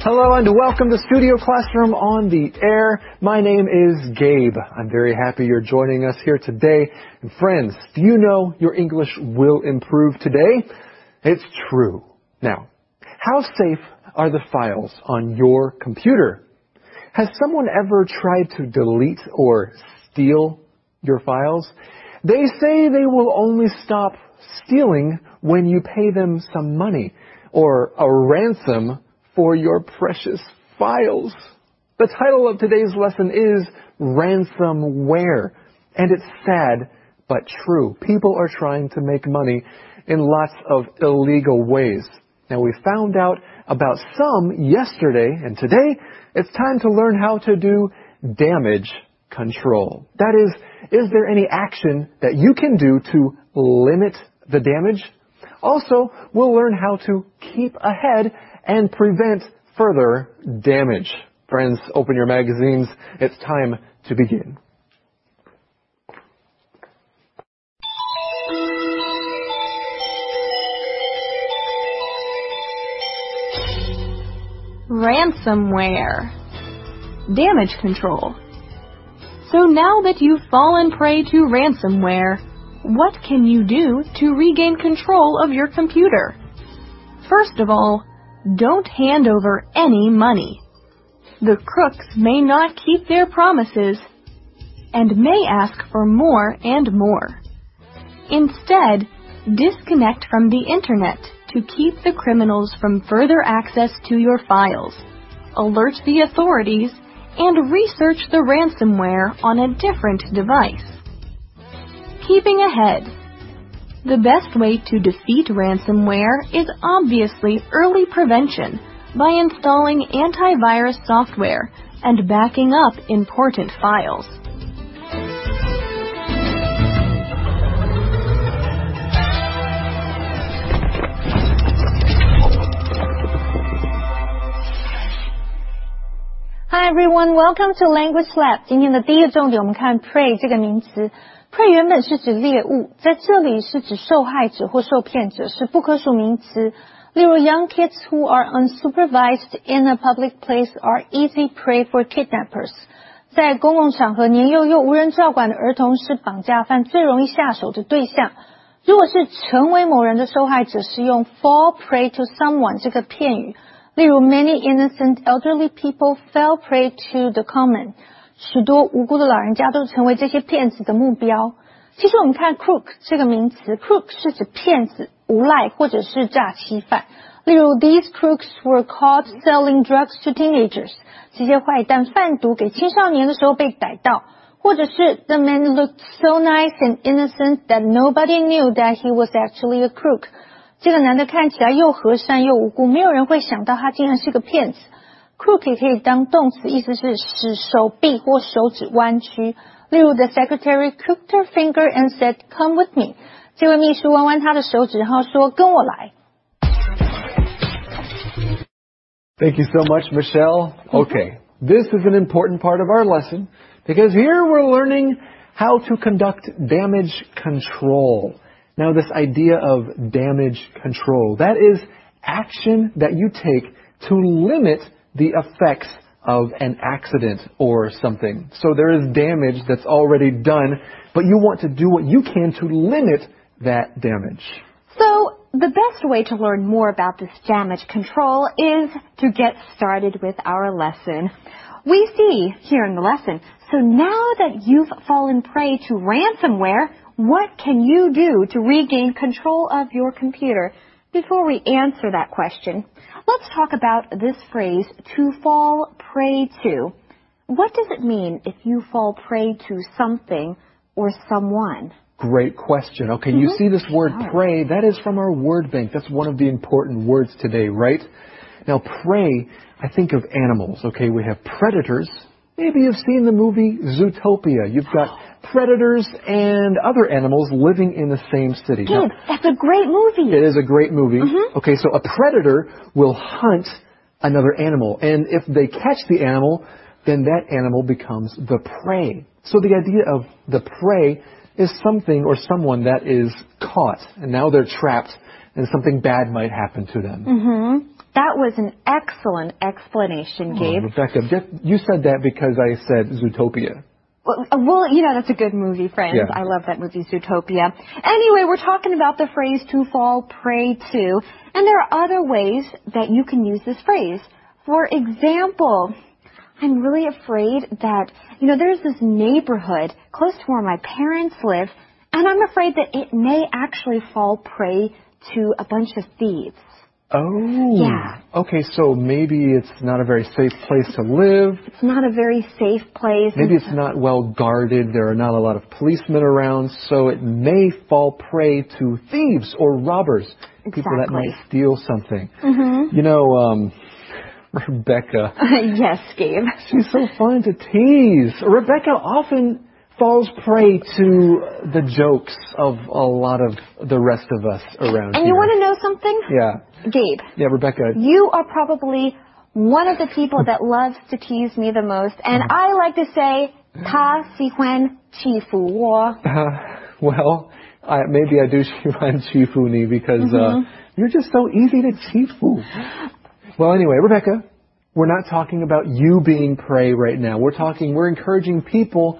Hello and welcome to Studio Classroom on the air. My name is Gabe. I'm very happy you're joining us here today. And friends, do you know your English will improve today? It's true. Now, how safe are the files on your computer? Has someone ever tried to delete or steal your files? They say they will only stop stealing when you pay them some money or a ransom for your precious files. The title of today's lesson is Ransomware. And it's sad, but true. People are trying to make money in lots of illegal ways. Now, we found out about some yesterday, and today it's time to learn how to do damage control. That is there any action that you can do to limit the damage? Also, we'll learn how to keep ahead and prevent further damage. Friends, open your magazines. It's time to begin. Ransomware. Damage control. So now that you've fallen prey to ransomware, what can you do to regain control of your computer? First of all, don't hand over any money. The crooks may not keep their promises and may ask for more and more. Instead, disconnect from the internet to keep the criminals from further access to your files. Alert the authorities and research the ransomware on a different device. Keeping ahead. The best way to defeat ransomware is obviously early prevention by installing antivirus software and backing up important files. Hi everyone, welcome to Language Lab. 今天的第一个重点，我们看 prey 这个名词。prey 原本是指猎物，在这里是指受害者或受骗者，是不可数名词。例如 young kids who are unsupervised in a public place are easy prey for kidnappers. 在公共场合，年幼又无人照管的儿童是绑架犯最容易下手的对象。如果是成为某人的受害者，是用 fall prey to someone 这个片语。例如 many innocent elderly people fell prey to the con. 许多无辜的老人家都成为这些骗子的目标。其实我们看 crook 这个名词， crook 是指骗子、无赖或者是诈欺犯。例如 these crooks were caught selling drugs to teenagers. 这些坏蛋贩毒给青少年的时候被逮到。或者是 the man looked so nice and innocent that nobody knew that he was actually a crook. 这个男的看起来又和善又无辜，没有人会想到他竟然是个骗子。crook 也可以当动词，意思是使手臂或手指弯曲。例如 the secretary crooked her finger and said, "Come with me." 这位秘书弯弯他的手指，然后说跟我来。 Thank you so much, Michelle. Okay, this is an important part of our lesson because here we're learning how to conduct damage control. Now, this idea of damage control, that is action that you take to limit the effects of an accident or something. So there is damage that's already done, but you want to do what you can to limit that damage. So the best way to learn more about this damage control is to get started with our lesson. We see here in the lesson, so now that you've fallen prey to ransomware, what can you do to regain control of your computer? Before we answer that question, let's talk about this phrase, to fall prey to. What does it mean if you fall prey to something or someone? Great question. Okay, you see this word prey, that is from our word bank. That's one of the important words today, right? Now, prey, I think of animals. Okay, we have predators. Maybe you've seen the movie Zootopia. You've got predators and other animals living in the same city. Now, that's a great movie. It is a great movie. Okay, so a predator will hunt another animal. And if they catch the animal, then that animal becomes the prey. So the idea of the prey is something or someone that is caught. And now they're trapped and something bad might happen to them. That was an excellent explanation, Gabe. Rebecca, you said that because I said Zootopia. Well, you know, that's a good movie, friends. Yeah. I love that movie, Zootopia. Anyway, we're talking about the phrase to fall prey to, and there are other ways that you can use this phrase. For example, I'm really afraid that, you know, there's this neighborhood close to where my parents live, and I'm afraid that it may actually fall prey to a bunch of thieves. Oh. Yeah. Okay, so maybe it's not a very safe place to live. It's not a very safe place. Maybe it's not well guarded. There are not a lot of policemen around, so it may fall prey to thieves or robbers. People that might steal something. Mm-hmm. You know, Rebecca. Yes, Gabe. She's so fun to tease. Rebecca often falls prey to the jokes of a lot of the rest of us around here. And you want to know something? Yeah. Gabe. Yeah, Rebecca. You are probably one of the people that loves to tease me the most. And I like to say, 他喜欢欺负我. Well, maybe I do 喜欢欺负你 because you're just so easy to 欺负. Well, anyway, Rebecca, we're not talking about you being prey right now. We're encouraging people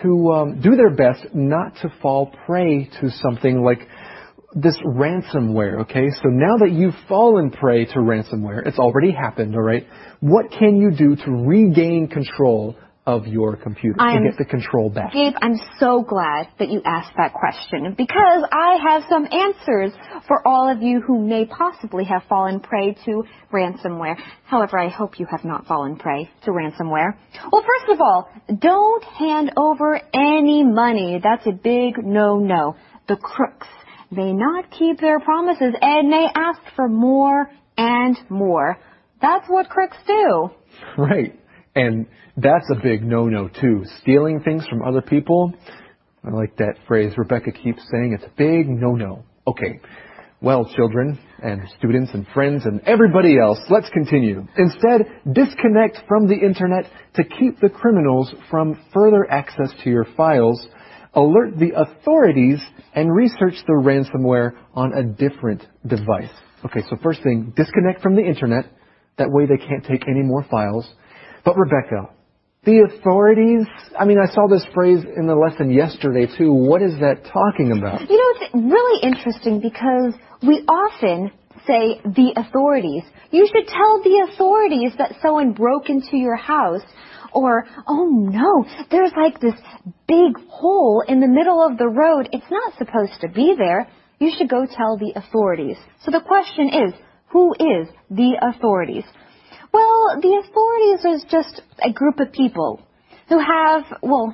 to do their best not to fall prey to something like this ransomware, okay? So now that you've fallen prey to ransomware, it's already happened, all right? What can you do to regain control of your computer and get the control back? Gabe, I'm so glad that you asked that question because I have some answers for all of you who may possibly have fallen prey to ransomware. However, I hope you have not fallen prey to ransomware. Well, first of all, don't hand over any money. That's a big no-no. The crooks may not keep their promises and may ask for more and more. That's what crooks do. Right. And that's a big no-no, too. Stealing things from other people. I like that phrase Rebecca keeps saying. It's a big no-no. Okay. Well, children and students and friends and everybody else, let's continue. Instead, disconnect from the Internet to keep the criminals from further access to your files. Alert the authorities and research the ransomware on a different device. Okay, so first thing, disconnect from the Internet. That way they can't take any more files. But Rebecca, the authorities, I saw this phrase in the lesson yesterday too. What is that talking about? You know, it's really interesting because we often say the authorities. You should tell the authorities that someone broke into your house. Or, oh no, there's like this big hole in the middle of the road. It's not supposed to be there. You should go tell the authorities. So the question is, who is the authorities? Well, the authorities is just a group of people who have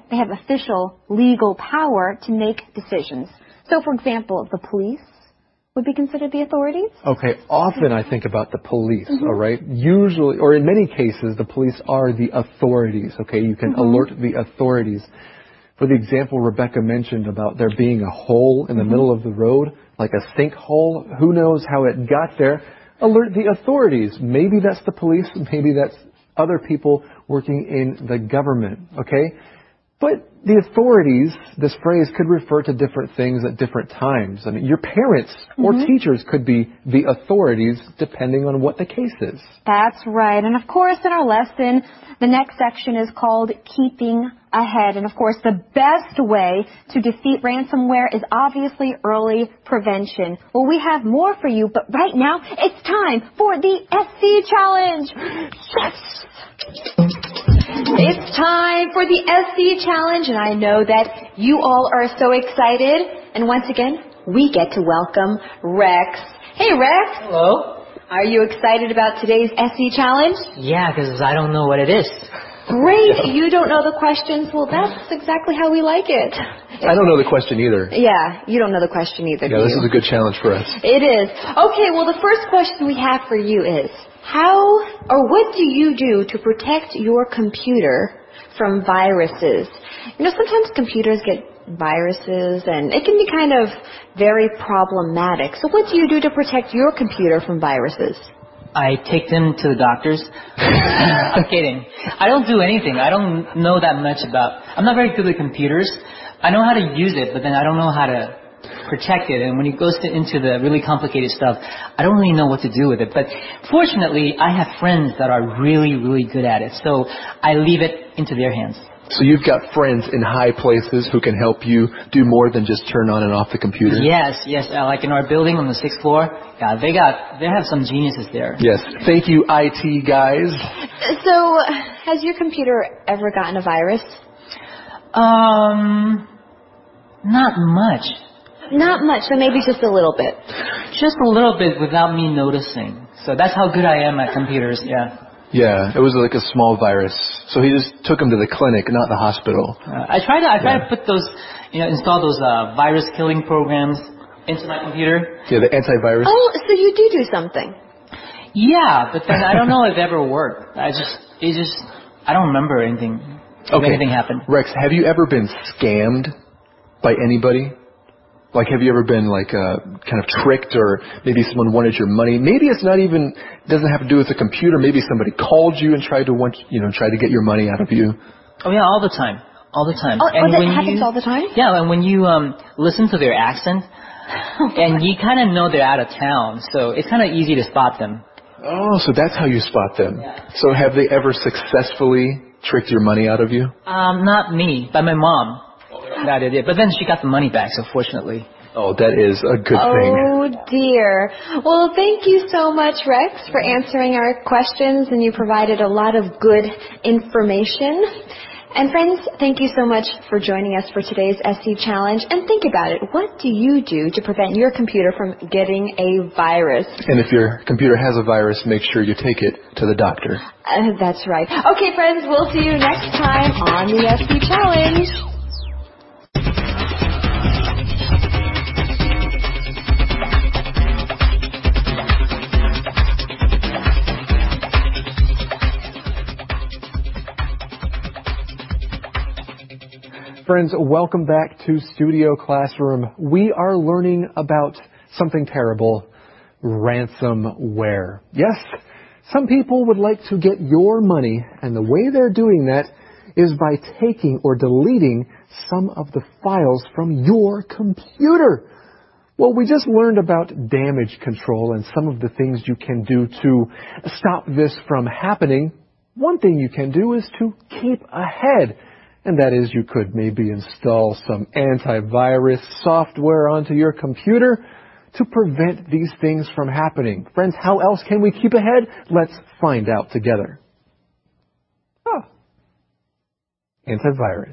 official legal power to make decisions. So, for example, the police would be considered the authorities? Okay, often I think about the police, all right? Usually, or in many cases, the police are the authorities, okay? You can alert the authorities. For the example Rebecca mentioned about there being a hole in the middle of the road, like a sinkhole, who knows how it got there? Alert the authorities. Maybe that's the police, maybe that's other people working in the government, okay? But the authorities, this phrase could refer to different things at different times. Your parents or teachers could be the authorities depending on what the case is. That's right. And of course, in our lesson, the next section is called Keeping Ahead. And of course, the best way to defeat ransomware is obviously early prevention. Well, we have more for you, but right now, it's time for the SC Challenge. Yes! It's time for the SC Challenge, and I know that you all are so excited. And once again, we get to welcome Rex. Hey, Rex. Hello. Are you excited about today's SC Challenge? Yeah, because I don't know what it is. Great. You don't know the questions. Well, that's exactly how we like it. I don't know the question either. Yeah, you don't know the question either, Yeah, this is a good challenge for us. It is. Okay, well, the first question we have for you is, what do you do to protect your computer from viruses? You know, sometimes computers get viruses and it can be kind of very problematic. So what do you do to protect your computer from viruses? I take them to the doctors. I'm kidding. I don't do anything. I don't know that much about... I'm not very good with computers. I know how to use it, but then I don't know how to protected, and when it goes into the really complicated stuff, I don't really know what to do with it. But fortunately, I have friends that are really, really good at it, so I leave it into their hands. So you've got friends in high places who can help you do more than just turn on and off the computer? Yes. Like in our building on the 6th floor, they have some geniuses there. Yes. Thank you, IT guys. So, has your computer ever gotten a virus? Not much. Not much, so maybe just a little bit. Just a little bit without me noticing. So that's how good I am at computers, yeah. Yeah, it was like a small virus. So he just took him to the clinic, not the hospital. I try to put those, install those virus killing programs into my computer. Yeah, the antivirus. Oh, so you do something. Yeah, but then I don't know if it ever worked. I don't remember anything. If anything happened. Rex, have you ever been scammed by anybody? Like, have you ever been kind of tricked, or maybe someone wanted your money? Maybe it's not even, doesn't have to do with the computer. Maybe somebody called you and tried to get your money out of you. Oh yeah, all the time. All the time. Oh, and that happens all the time? Yeah, and when you listen to their accent, and you kind of know they're out of town, so it's kind of easy to spot them. Oh, so that's how you spot them. Yeah. So have they ever successfully tricked your money out of you? Not me, but my mom. That it did. But then she got the money back, so fortunately. Oh, that is a good thing. Oh, dear. Well, thank you so much, Rex, for answering our questions, and you provided a lot of good information. And friends, thank you so much for joining us for today's SC Challenge. And think about it. What do you do to prevent your computer from getting a virus? And if your computer has a virus, make sure you take it to the doctor. That's right. Okay, friends, we'll see you next time on the SC Challenge. Friends, welcome back to Studio Classroom. We are learning about something terrible, ransomware. Yes, some people would like to get your money, and the way they're doing that is by taking or deleting some of the files from your computer. Well, we just learned about damage control and some of the things you can do to stop this from happening. One thing you can do is to keep ahead. And that is, you could maybe install some antivirus software onto your computer to prevent these things from happening. Friends, how else can we keep ahead? Let's find out together. Antivirus.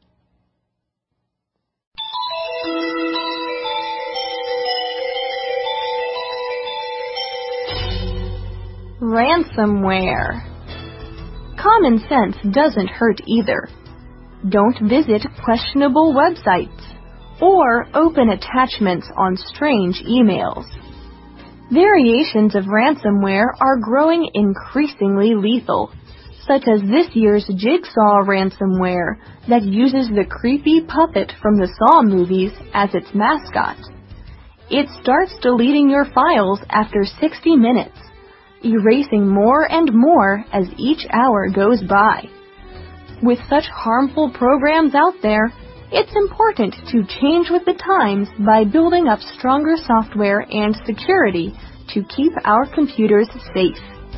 Ransomware. Common sense doesn't hurt either. Don't visit questionable websites or open attachments on strange emails. Variations of ransomware are growing increasingly lethal, such as this year's Jigsaw ransomware that uses the creepy puppet from the Saw movies as its mascot. It starts deleting your files after 60 minutes, erasing more and more as each hour goes by. With such harmful programs out there, it's important to change with the times by building up stronger software and security to keep our computers safe.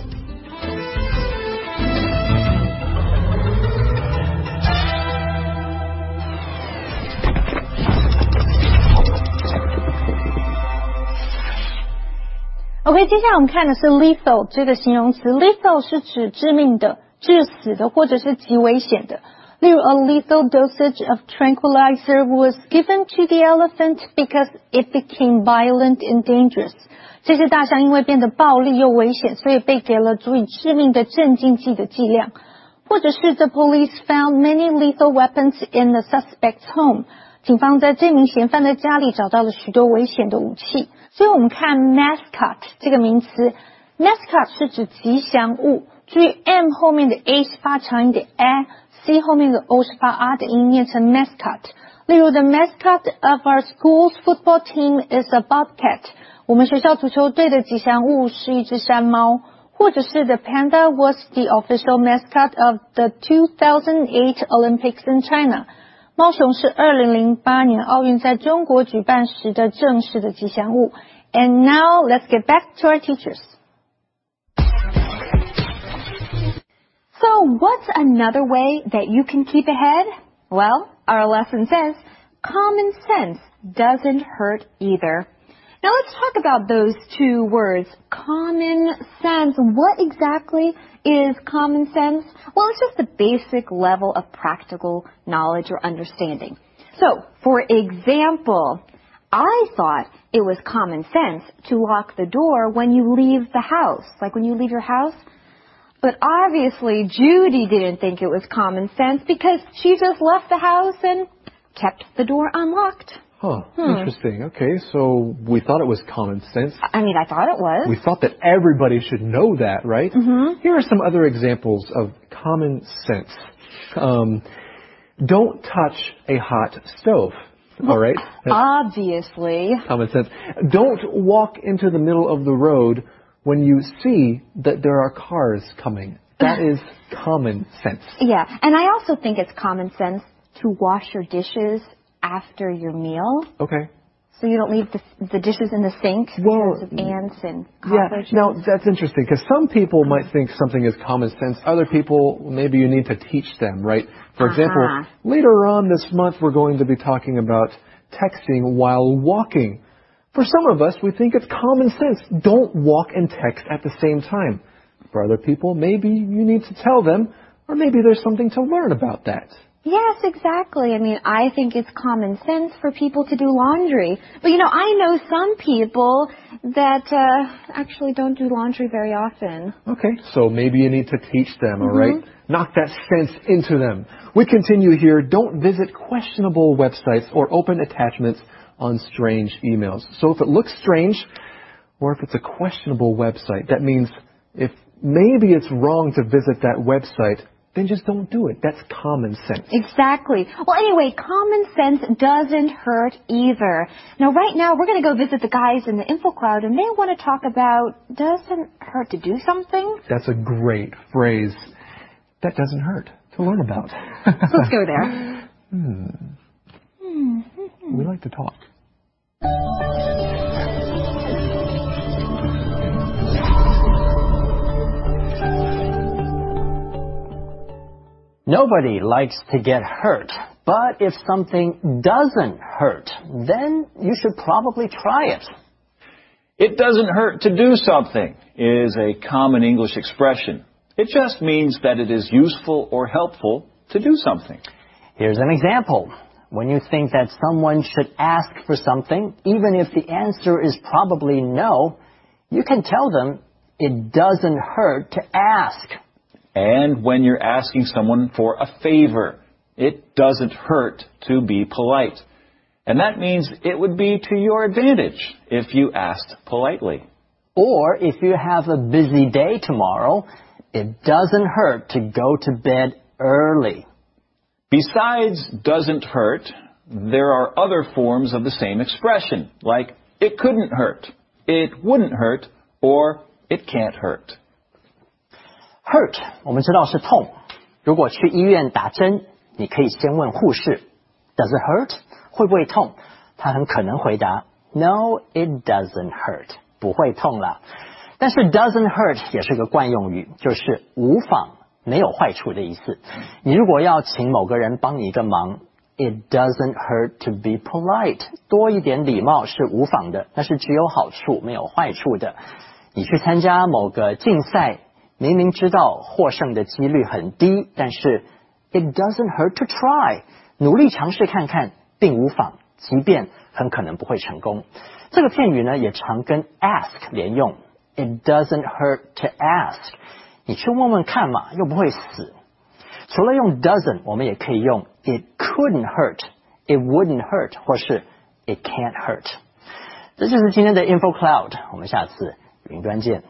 OK， 接下来我们看的是 lethal 这个形容词。lethal 是指致命的、致死的或者是极危险的。例如 a lethal dosage of tranquilizer was given to the elephant because it became violent and dangerous. 这只大象因为变得暴力又危险，所以被给了足以致命的镇静剂的剂量。或者是 the police found many lethal weapons in the suspect's home. 警方在这名嫌犯的家里找到了许多危险的武器。所以我们看 mascot 这个名词 mascot 是指吉祥物。注意 M 后面的 A 是发长音的 A，C 后面的 O 是发 R 的音，念成 mascot。例如 the mascot of our school's football team is a bobcat。我们学校足球队的吉祥物是一只山猫。或者是 the panda was the official mascot of the 2008 Olympics in China。 猫熊是2008年奥运在中国举办时的正式的吉祥物。And now let's get back to our teachers. So what's another way that you can keep ahead? Well, our lesson says common sense doesn't hurt either. Now let's talk about those two words, common sense. What exactly is common sense? Well, it's just the basic level of practical knowledge or understanding. So, for example, I thought it was common sense to lock the door when you leave the house, like when you leave your house. But obviously, Judy didn't think it was common sense because she just left the house and kept the door unlocked. Interesting. Okay, so we thought it was common sense. I mean, I thought it was. We thought that everybody should know that, right? Mm-hmm. Here are some other examples of common sense. Don't touch a hot stove. All right? Obviously. Common sense. Don't walk into the middle of the road when you see that there are cars coming. That is common sense. Yeah, and I also think it's common sense to wash your dishes after your meal. Okay. So you don't leave the dishes in the sink because of ants and cockroaches. Yeah, no, that's interesting because some people might think something is common sense. Other people, maybe you need to teach them, right? For example, later on this month, we're going to be talking about texting while walking. For some of us, we think it's common sense. Don't walk and text at the same time. For other people, maybe you need to tell them, or maybe there's something to learn about that. Yes, exactly. I mean, I think it's common sense for people to do laundry. But, I know some people that actually don't do laundry very often. Okay, so maybe you need to teach them, all right? Knock that sense into them. We continue here. Don't visit questionable websites or open attachments on strange emails. So if it looks strange, or if it's a questionable website, that means if maybe it's wrong to visit that website, then just don't do it. That's common sense. Exactly. Well, anyway, common sense doesn't hurt either. Now, right now, we're going to go visit the guys in the InfoCloud, and they want to talk about doesn't hurt to do something. That's a great phrase. That doesn't hurt to learn about. So let's go there. We like to talk. Nobody likes to get hurt, but if something doesn't hurt, then you should probably try it. It doesn't hurt to do something is a common English expression. It just means that it is useful or helpful to do something. Here's an example. When you think that someone should ask for something, even if the answer is probably no, you can tell them it doesn't hurt to ask. And when you're asking someone for a favor, it doesn't hurt to be polite. And that means it would be to your advantage if you asked politely. Or if you have a busy day tomorrow, it doesn't hurt to go to bed early. Besides doesn't hurt, there are other forms of the same expression, like it couldn't hurt, it wouldn't hurt, or it can't hurt. Hurt, 我们知道是痛。如果去医院打针，你可以先问护士 Does it hurt? 会不会痛？他很可能回答 No, it doesn't hurt. 不会痛啦。但是 doesn't hurt 也是个惯用语，就是无妨，没有坏处的意思。你如果要请某个人帮你一个忙 It doesn't hurt to be polite. 多一点礼貌是无妨的，那是只有好处没有坏处的。你去参加某个竞赛，明明知道获胜的几率很低，但是 It doesn't hurt to try. 努力尝试看看并无妨，即便很可能不会成功。这个片语呢也常跟 ask 连用。It doesn't hurt to ask. 你去问问看嘛，又不会死。除了用 doesn't， 我们也可以用 it couldn't hurt, it wouldn't hurt, 或是 it can't hurt. 这就是今天的 InfoCloud， 我们下次云端见。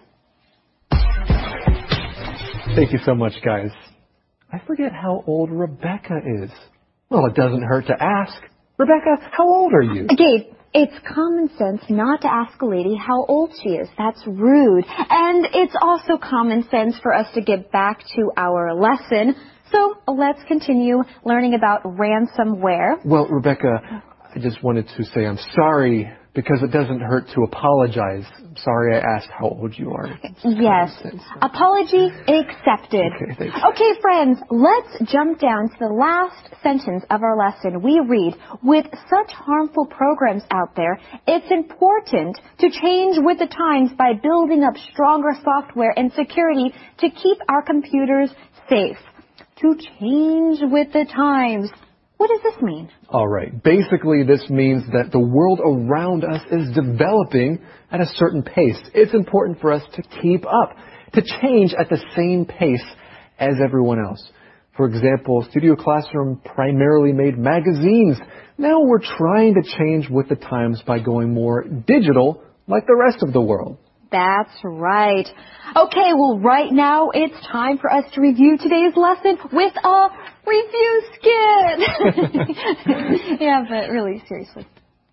Thank you so much, guys. I forget how old Rebecca is. Well, it doesn't hurt to ask. Rebecca, how old are you? Gabe, It's common sense not to ask a lady how old she is. That's rude. And it's also common sense for us to get back to our lesson. So let's continue learning about ransomware. Well, Rebecca, I just wanted to say I'm sorry because it doesn't hurt to apologize. I'm sorry I asked how old you are. Yes. Apology accepted. Okay, thanks. Okay, friends, let's jump down to the last sentence of our lesson. We read, with such harmful programs out there, it's important to change with the times by building up stronger software and security to keep our computers safe. To change with the times. What does this mean? All right. Basically, this means that the world around us is developing at a certain pace. It's important for us to keep up, to change at the same pace as everyone else. For example, Studio Classroom primarily made magazines. Now we're trying to change with the times by going more digital like the rest of the world. That's right. Okay, well, right now it's time for us to review today's lesson with a review skit. Yeah, but really, seriously.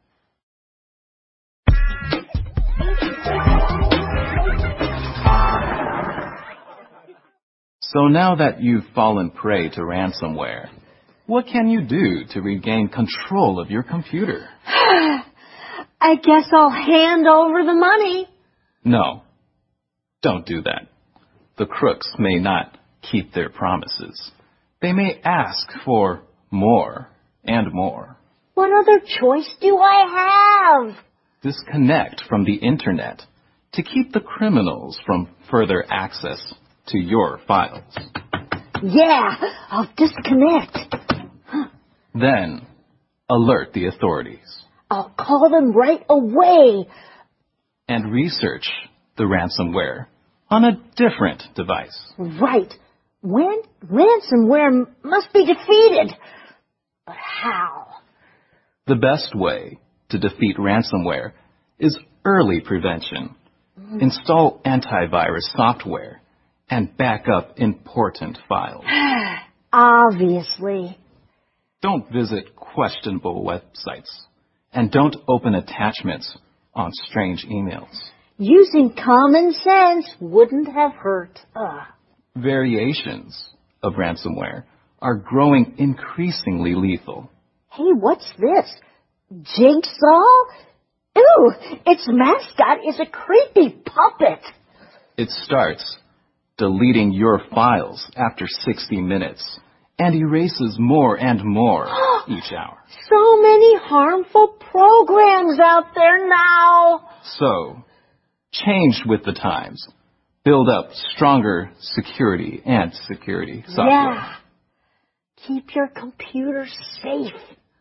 So now that you've fallen prey to ransomware, what can you do to regain control of your computer? I guess I'll hand over the money. No, don't do that. The crooks may not keep their promises. They may ask for more and more. What other choice do I have? Disconnect from the internet to keep the criminals from further access to your files. Yeah, I'll disconnect. Then, alert the authorities. I'll call them right away. And research the ransomware on a different device. Right. When ransomware must be defeated. But how? The best way to defeat ransomware is early prevention. Install antivirus software and back up important files. Obviously. Don't visit questionable websites. And don't open attachments on strange emails. Using common sense wouldn't have hurt. Variations of ransomware are growing increasingly lethal. Hey, what's this? Jigsaw? Ew, its mascot is a creepy puppet. It starts deleting your files after 60 minutes and erases more and more each hour. So many harmful programs out there now. So, change with the times. Build up stronger security and security software. Yeah. Keep your computer safe.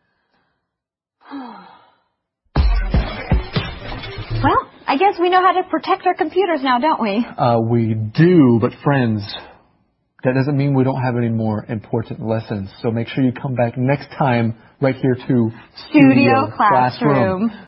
Well, I guess we know how to protect our computers now, don't we? We do, but friends, that doesn't mean we don't have any more important lessons. So make sure you come back next time right here to Studio Classroom.